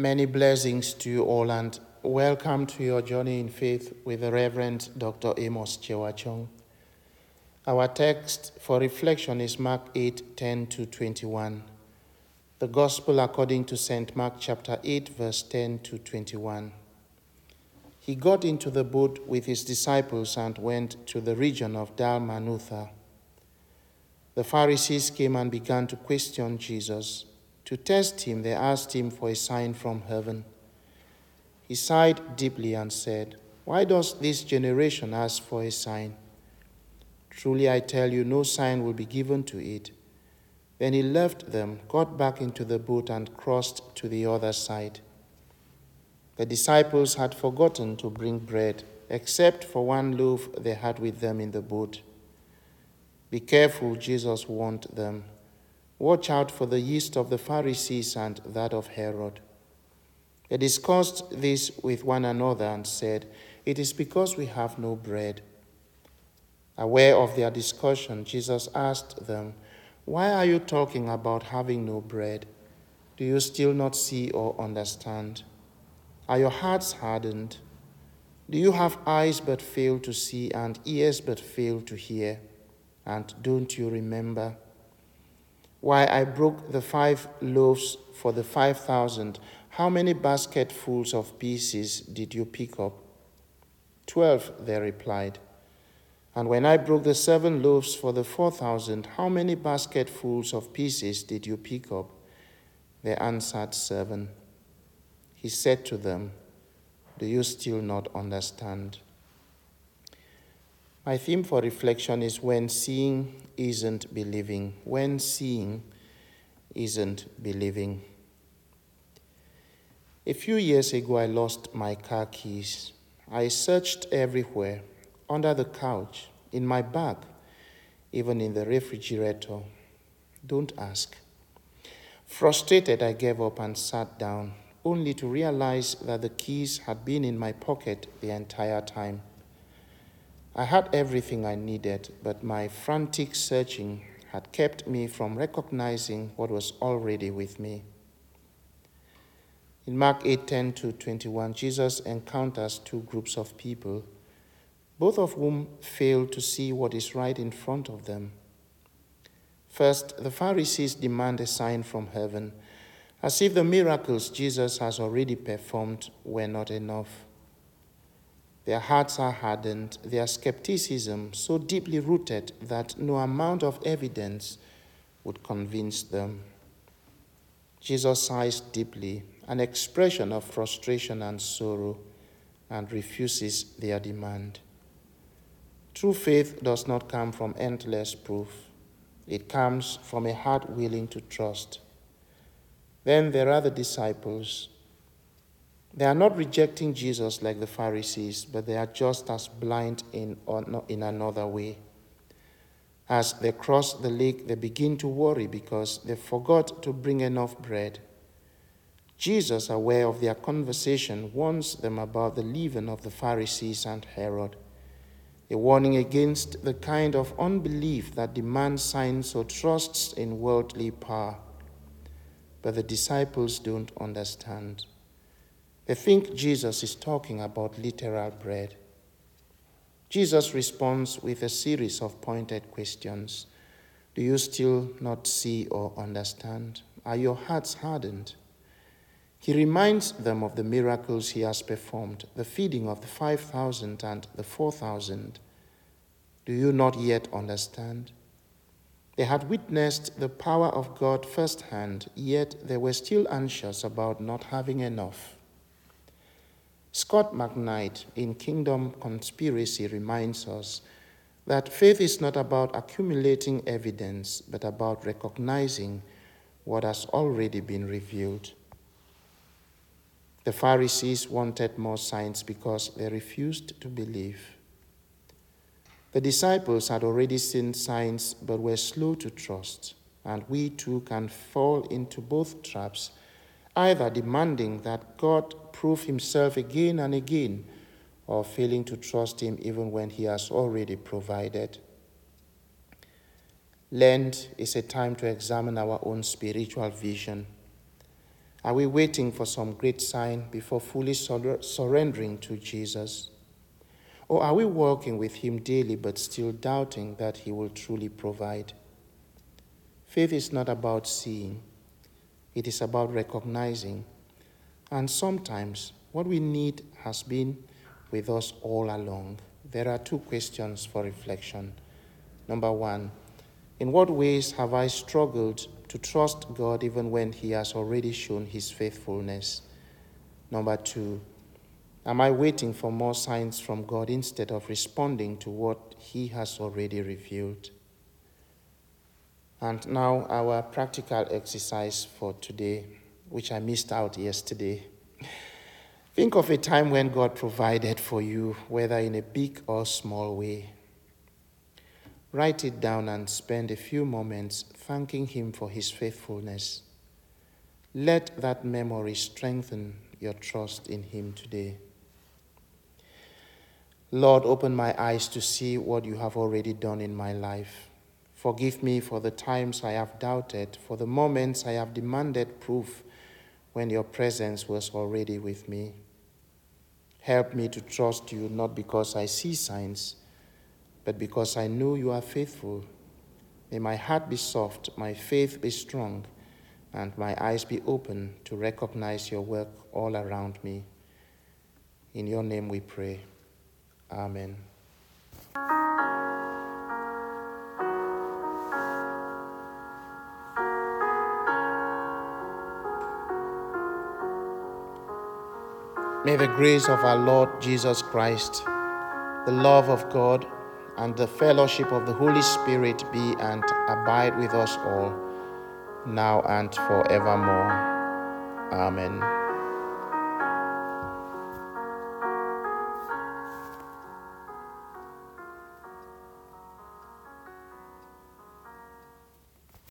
Many blessings to you all and welcome to your journey in faith with the Reverend Dr. Amos Chewachong. Our text for reflection is Mark 8:10-21. The Gospel according to St. Mark chapter 8 verse 10-21. He got into the boat with his disciples and went to the region of Dalmanutha. The Pharisees came and began to question Jesus. To test him, they asked him for a sign from heaven. He sighed deeply and said, "Why does this generation ask for a sign? Truly I tell you, no sign will be given to it." Then he left them, got back into the boat, and crossed to the other side. The disciples had forgotten to bring bread, except for one loaf they had with them in the boat. "Be careful," Jesus warned them. "Watch out for the yeast of the Pharisees and that of Herod." They discussed this with one another and said, "It is because we have no bread." Aware of their discussion, Jesus asked them, "Why are you talking about having no bread? Do you still not see or understand? Are your hearts hardened? Do you have eyes but fail to see and ears but fail to hear? And don't you remember? Why I broke the 5 loaves for the 5,000, how many basketfuls of pieces did you pick up?" 12, they replied. "And when I broke the 7 loaves for the 4,000, how many basketfuls of pieces did you pick up?" They answered, 7. He said to them, "Do you still not understand?" My theme for reflection is when seeing isn't believing. When seeing isn't believing. A few years ago, I lost my car keys. I searched everywhere, under the couch, in my bag, even in the refrigerator. Don't ask. Frustrated, I gave up and sat down, only to realize that the keys had been in my pocket the entire time. I had everything I needed, but my frantic searching had kept me from recognizing what was already with me. In Mark 8:10-21, Jesus encounters 2 groups of people, both of whom fail to see what is right in front of them. First, the Pharisees demand a sign from heaven, as if the miracles Jesus has already performed were not enough. Their hearts are hardened, their skepticism so deeply rooted that no amount of evidence would convince them. Jesus sighs deeply, an expression of frustration and sorrow, and refuses their demand. True faith does not come from endless proof. It comes from a heart willing to trust. Then there are the disciples. They are not rejecting Jesus like the Pharisees, but they are just as blind in another way. As they cross the lake, they begin to worry because they forgot to bring enough bread. Jesus, aware of their conversation, warns them about the leaven of the Pharisees and Herod, a warning against the kind of unbelief that demands signs or trusts in worldly power. But the disciples don't understand. They think Jesus is talking about literal bread. Jesus responds with a series of pointed questions. Do you still not see or understand? Are your hearts hardened? He reminds them of the miracles he has performed, the feeding of the 5,000 and the 4,000. Do you not yet understand? They had witnessed the power of God firsthand, yet they were still anxious about not having enough. Scott McKnight in Kingdom Conspiracy reminds us that faith is not about accumulating evidence, but about recognizing what has already been revealed. The Pharisees wanted more signs because they refused to believe. The disciples had already seen signs but were slow to trust, and we too can fall into both traps, either demanding that God prove himself again and again, or failing to trust him even when he has already provided. Lent is a time to examine our own spiritual vision. Are we waiting for some great sign before fully surrendering to Jesus? Or are we walking with him daily but still doubting that he will truly provide? Faith is not about seeing. It is about recognizing. And sometimes what we need has been with us all along. There are 2 questions for reflection. Number 1, in what ways have I struggled to trust God even when he has already shown his faithfulness? Number 2, am I waiting for more signs from God instead of responding to what he has already revealed? And now our practical exercise for today, which I missed out yesterday. Think of a time when God provided for you, whether in a big or small way. Write it down and spend a few moments thanking him for his faithfulness. Let that memory strengthen your trust in him today. Lord, open my eyes to see what you have already done in my life. Forgive me for the times I have doubted, for the moments I have demanded proof when your presence was already with me. Help me to trust you not because I see signs, but because I know you are faithful. May my heart be soft, my faith be strong, and my eyes be open to recognize your work all around me. In your name we pray. Amen. May the grace of our Lord Jesus Christ, the love of God, and the fellowship of the Holy Spirit be and abide with us all, now and forevermore. Amen.